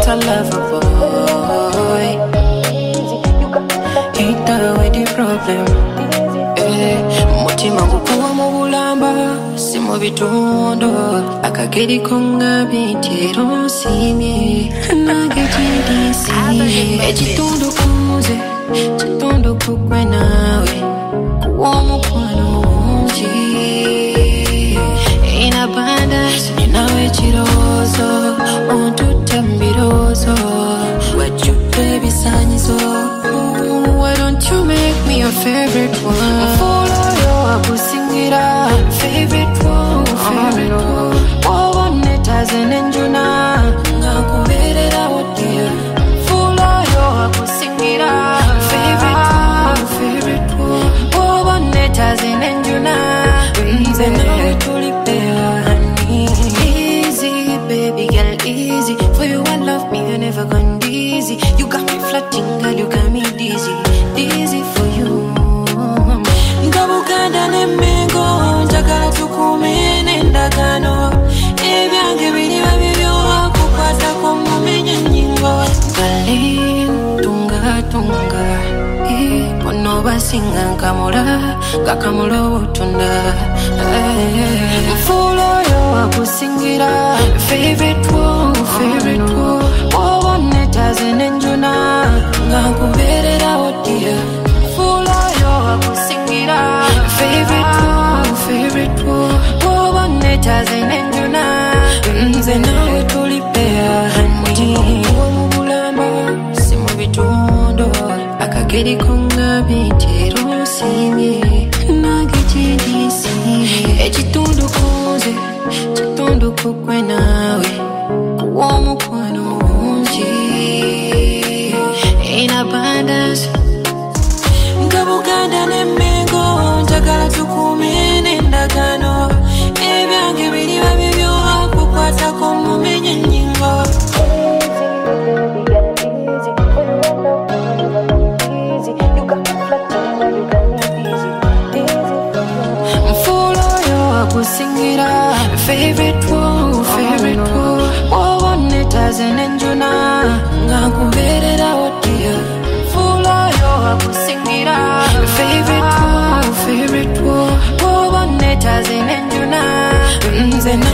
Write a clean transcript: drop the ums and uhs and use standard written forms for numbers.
a lover boy. Ain't that way the problem? Mutima gukuwa mu bulamba si mu bitondo akageri konga bitero simye nagejidisi ekitundu kunze kitundu kugwe nawe kuwomukwano mungi in abundance ninawe ekirozo ontutte mu birozo wajjudde ebisanyizo. Why don't you make me your favorite one? Follow your akusingira favorite one, favorite one. Wabone tazenenjuna ngakuberera wodia. Follow your akusingira favorite one, favorite one. Wabone tazenenjuna nze nawe tulipea honey. Easy baby girl, easy. For you I love me, I never gone easy. You got me flirting, girl, you got me dizzy. Dizzy for you. Ngabuganda nemengo njagala tukume nendagano ebyange biri babibyo kukwata ko mumenye nyingo Galin tunga tunga bono basinga nkamula gakamula obutunda Follow yo akusingira favorite one, favorite one. Wabone tazenenjuna ngakuberera wodia. Favorite one, favorite one. Wabone tazenenjuna nze nawe tulipea honey. Wamubulamba si mu bitondo akageri konga bitero simye nagejidisi ekitundu kunze kitundu kugwe nawe kuwomukwano mungi in abundance. Ngabuganda nemengo njagala tukume nendagano ebyange biri babibyo kukwata ko mumenye nyingo Follow yo akusingira favorite one, favorite one. Wabone tazenenjuna ngakuberera wodia. Follow yo akusingira favorite one, favorite one. Wabone tazenenjuna nze